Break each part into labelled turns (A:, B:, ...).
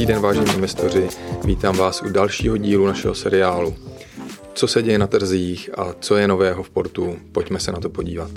A: Dobrý den, vážení investoři, vítám vás u dalšího dílu našeho seriálu. Co se děje na trzích a co je nového v portu, pojďme se na to podívat.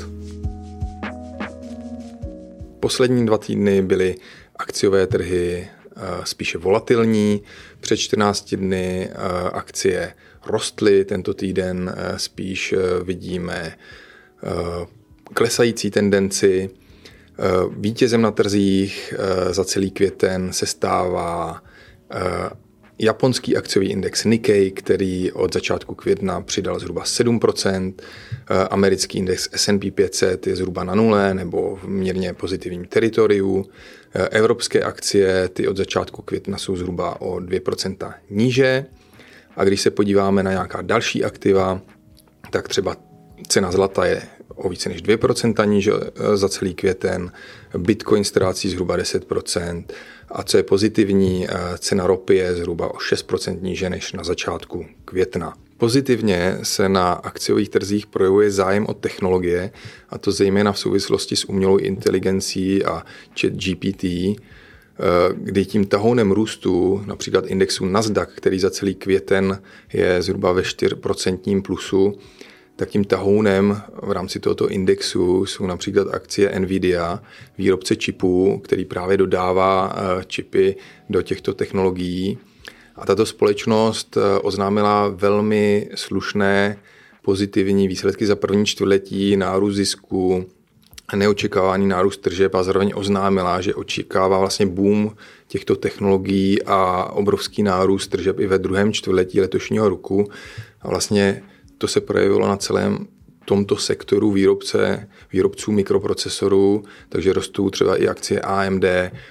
A: Poslední 2 týdny byly akciové trhy spíše volatilní. Před 14 dny akcie rostly, tento týden spíš vidíme klesající tendenci. Vítězem na trzích za celý květen se stává japonský akciový index Nikkei, který od začátku května přidal zhruba 7%. Americký index S&P 500 je zhruba na nule nebo v mírně pozitivním teritoriu. Evropské akcie, ty od začátku května jsou zhruba o 2% níže. A když se podíváme na nějaká další aktiva, tak třeba cena zlata je o více než 2% níže za celý květen, Bitcoin ztrácí zhruba 10% a co je pozitivní, cena ropy je zhruba o 6% níže než na začátku května. Pozitivně se na akciových trzích projevuje zájem o technologie, a to zejména v souvislosti s umělou inteligencí a ChatGPT, kdy tím tahounem růstu, například indexu Nasdaq, který za celý květen je zhruba ve 4% plusu, tak tím tahounem v rámci tohoto indexu jsou například akcie Nvidia, výrobce čipů, který právě dodává čipy do těchto technologií. A tato společnost oznámila velmi slušné pozitivní výsledky za první čtvrtletí, nárůst zisku, neočekávaný nárůst tržeb a zároveň oznámila, že očekává vlastně boom těchto technologií a obrovský nárůst tržeb i ve druhém čtvrtletí letošního roku. A vlastně to se projevilo na celém tomto sektoru výrobců mikroprocesorů, takže rostou třeba i akcie AMD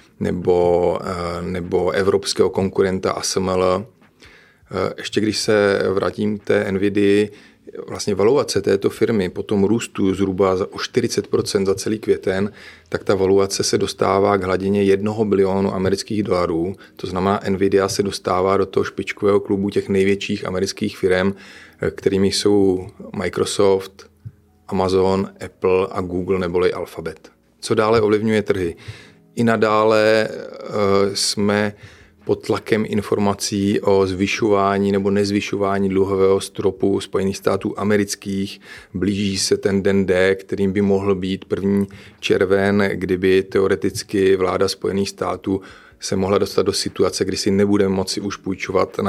A: nebo evropského konkurenta ASML. Ještě když se vrátím k té Nvidii, vlastně valuace této firmy po tom růstu zhruba o 40% za celý květen, tak ta valuace se dostává k hladině $1 bilionu amerických dolarů. To znamená, Nvidia se dostává do toho špičkového klubu těch největších amerických firm, kterými jsou Microsoft, Amazon, Apple a Google neboli Alphabet. Co dále ovlivňuje trhy? I nadále jsme pod tlakem informací o zvyšování nebo nezvyšování dluhového stropu Spojených států amerických. Blíží se ten den D, kterým by mohl být 1. červen, kdyby teoreticky vláda Spojených států se mohla dostat do situace, kdy si nebude moci už půjčovat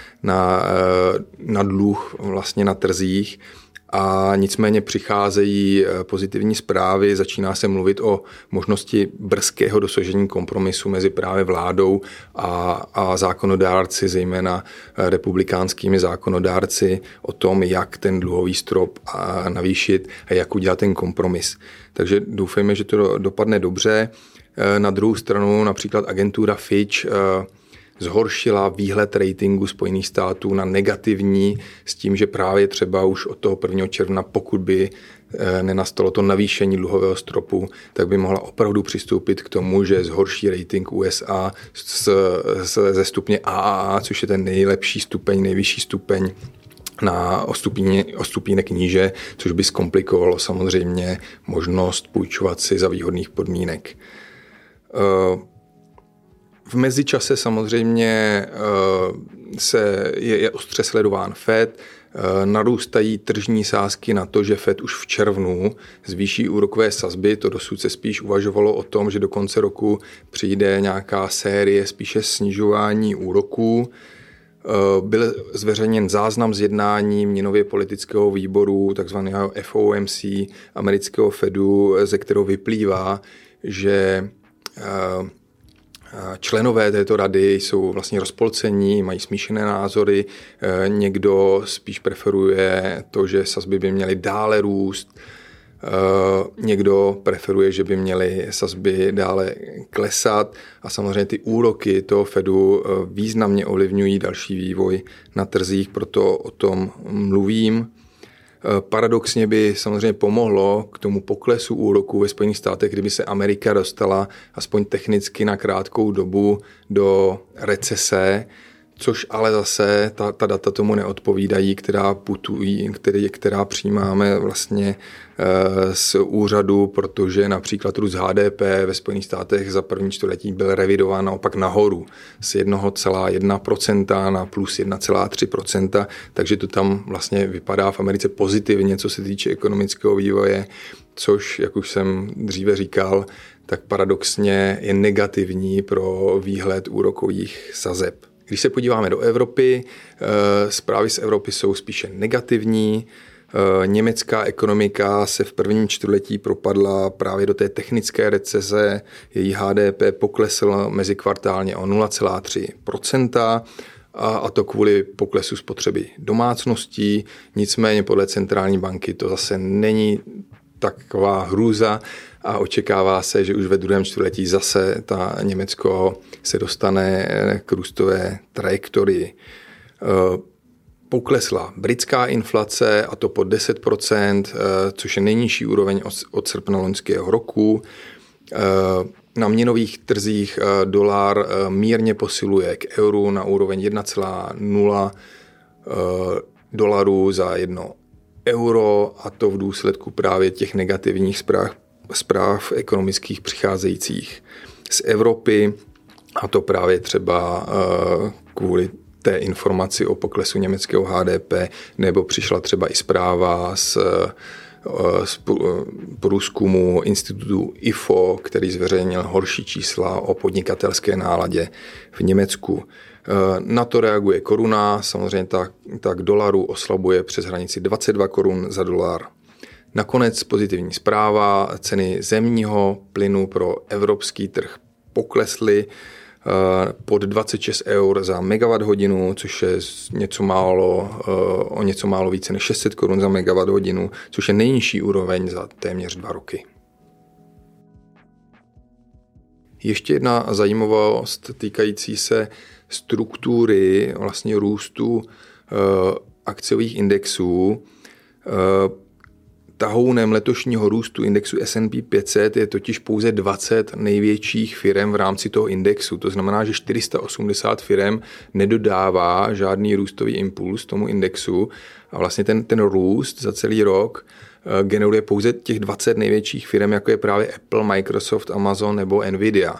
A: na dluh vlastně na trzích. A nicméně přicházejí pozitivní zprávy, začíná se mluvit o možnosti brzkého dosažení kompromisu mezi právě vládou a zákonodárci, zejména republikánskými zákonodárci, o tom, jak ten dluhový strop navýšit a jak udělat ten kompromis. Takže doufejme, že to dopadne dobře. Na druhou stranu například agentura Fitch zhoršila výhled ratingu Spojených států na negativní s tím, že právě třeba už od toho 1. června, pokud by nenastalo to navýšení dluhového stropu, tak by mohla opravdu přistoupit k tomu, že zhorší rating USA ze stupně AAA, což je ten nejlepší stupeň, nejvyšší stupeň, o stupínek níže, což by zkomplikovalo samozřejmě možnost půjčovat si za výhodných podmínek. V mezičase samozřejmě je ostře sledován FED, narůstají tržní sázky na to, že FED už v červnu zvýší úrokové sazby, to dosud se spíš uvažovalo o tom, že do konce roku přijde nějaká série spíše snižování úroků. Byl zveřejněn záznam z jednání měnově politického výboru, takzvaného FOMC, amerického Fedu, ze kterého vyplývá, že členové této rady jsou vlastně rozpolcení, mají smíšené názory. Někdo spíš preferuje to, že sazby by měly dále růst. Někdo preferuje, že by měly sazby dále klesat. A samozřejmě ty úroky toho Fedu významně ovlivňují další vývoj na trzích, proto o tom mluvím. Paradoxně by samozřejmě pomohlo k tomu poklesu úroků ve Spojených státech, kdyby se Amerika dostala aspoň technicky na krátkou dobu do recese, což ale zase ta data tomu neodpovídají, která putují, která přijímáme vlastně z úřadu, protože například růst HDP ve Spojených státech za první čtvrtletí byl revidován naopak nahoru z 1,1% na plus 1,3%, takže to tam vlastně vypadá v Americe pozitivně, co se týče ekonomického vývoje, což, jak už jsem dříve říkal, tak paradoxně je negativní pro výhled úrokových sazeb. Když se podíváme do Evropy, zprávy z Evropy jsou spíše negativní. Německá ekonomika se v prvním čtvrtletí propadla právě do té technické recese. Její HDP poklesl mezikvartálně o 0,3%, a to kvůli poklesu spotřeby domácností. Nicméně podle centrální banky to zase není taková hrůza a očekává se, že už ve druhém čtvrtletí zase Německo se dostane k růstové trajektorii. Poklesla britská inflace, a to pod 10%, což je nejnižší úroveň od srpna loňského roku. Na měnových trzích dolar mírně posiluje k euru na úroveň 1,0 dolarů za 1 euro, a to v důsledku právě těch negativních zpráv ekonomických přicházejících z Evropy, a to právě třeba kvůli té informaci o poklesu německého HDP, nebo přišla třeba i zpráva z průzkumu institutu IFO, který zveřejnil horší čísla o podnikatelské náladě v Německu. Na to reaguje koruna, samozřejmě tak dolaru oslabuje přes hranici 22 korun za dolar. Nakonec pozitivní zpráva, ceny zemního plynu pro evropský trh poklesly pod 26 eur za megawatt hodinu, což je o něco málo více než 600 korun za megawatt hodinu, což je nejnižší úroveň za téměř 2 roky. Ještě jedna zajímavost týkající se struktury vlastně růstu akciových indexů. Tahounem letošního růstu indexu S&P 500 je totiž pouze 20 největších firem v rámci toho indexu. To znamená, že 480 firem nedodává žádný růstový impuls tomu indexu a vlastně ten růst za celý rok generuje pouze těch 20 největších firem, jako je právě Apple, Microsoft, Amazon nebo Nvidia.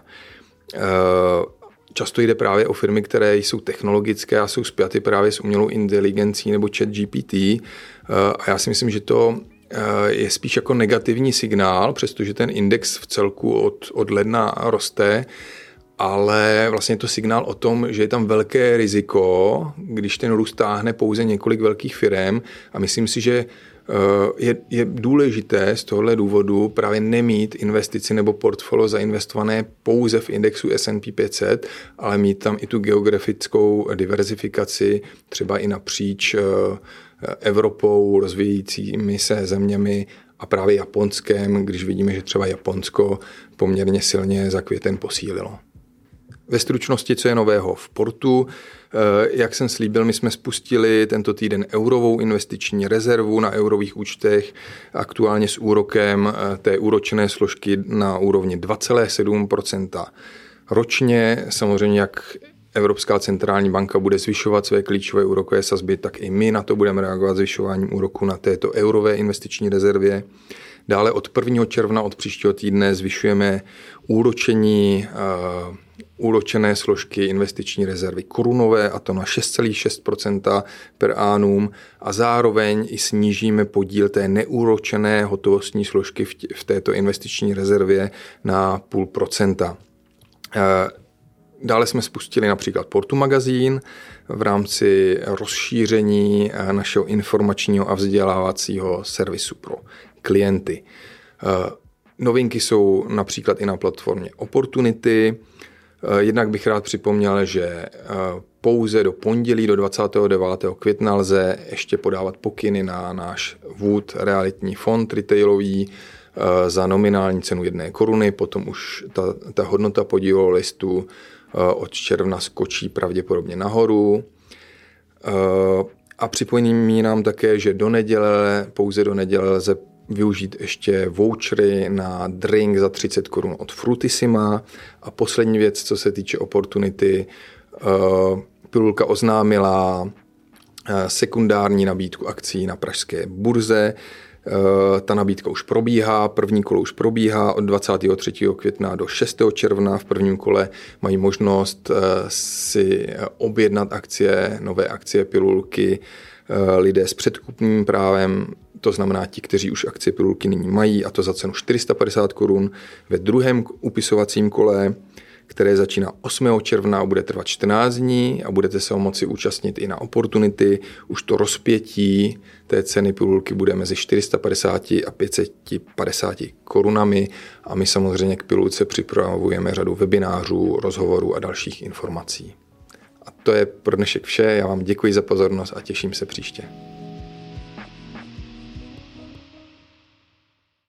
A: Často jde právě o firmy, které jsou technologické a jsou spjaty právě s umělou inteligencí nebo ChatGPT. A já si myslím, že to je spíš jako negativní signál, přestože ten index v celku od ledna roste, ale vlastně je to signál o tom, že je tam velké riziko, když ten růst táhne pouze několik velkých firem, a myslím si, že je důležité z tohohle důvodu právě nemít investici nebo portfolio zainvestované pouze v indexu S&P 500, ale mít tam i tu geografickou diverzifikaci, třeba i napříč Evropou, rozvíjejícími se zeměmi a právě Japonskem, když vidíme, že třeba Japonsko poměrně silně za květen posílilo. Ve stručnosti, co je nového v portu, jak jsem slíbil, my jsme spustili tento týden eurovou investiční rezervu na eurových účtech, aktuálně s úrokem té úročené složky na úrovni 2,7% ročně. Samozřejmě, jak Evropská centrální banka bude zvyšovat své klíčové úrokové sazby, tak i my na to budeme reagovat zvyšováním úroku na této eurové investiční rezervě. Dále od 1. června, od příštího týdne, zvyšujeme úročené složky investiční rezervy korunové, a to na 6,6% per annum, a zároveň i snížíme podíl té neúročené hotovostní složky v této investiční rezervě na 0,5%. Dále jsme spustili například Portu magazín v rámci rozšíření našeho informačního a vzdělávacího servisu pro klienty. Novinky jsou například i na platformě Opportunity. Jednak bych rád připomněl, že pouze do pondělí, do 29. května lze ještě podávat pokyny na náš Wood realitní fond retailový za nominální cenu 1 koruny, potom už ta hodnota podílového listu od června skočí pravděpodobně nahoru. A připomínám také, že pouze do neděle lze využít ještě vouchery na drink za 30 korun od Fruitissima. A poslední věc, co se týče Opportunity, Pilulka oznámila sekundární nabídku akcí na pražské burze. Ta nabídka už probíhá, první kolo už probíhá od 23. května do 6. června. V prvním kole mají možnost si objednat akcie, nové akcie Pilulky lidé s předkupním právem, to znamená ti, kteří už akcie Pilulky nyní mají, a to za cenu 450 korun. Ve druhém upisovacím kole, které začíná 8. června a bude trvat 14 dní a budete se ho moci účastnit i na Opportunity. Už to rozpětí té ceny Pilulky bude mezi 450 a 550 korunami a my samozřejmě k Pilulce připravujeme řadu webinářů, rozhovorů a dalších informací. A to je pro dnešek vše. Já vám děkuji za pozornost a těším se příště.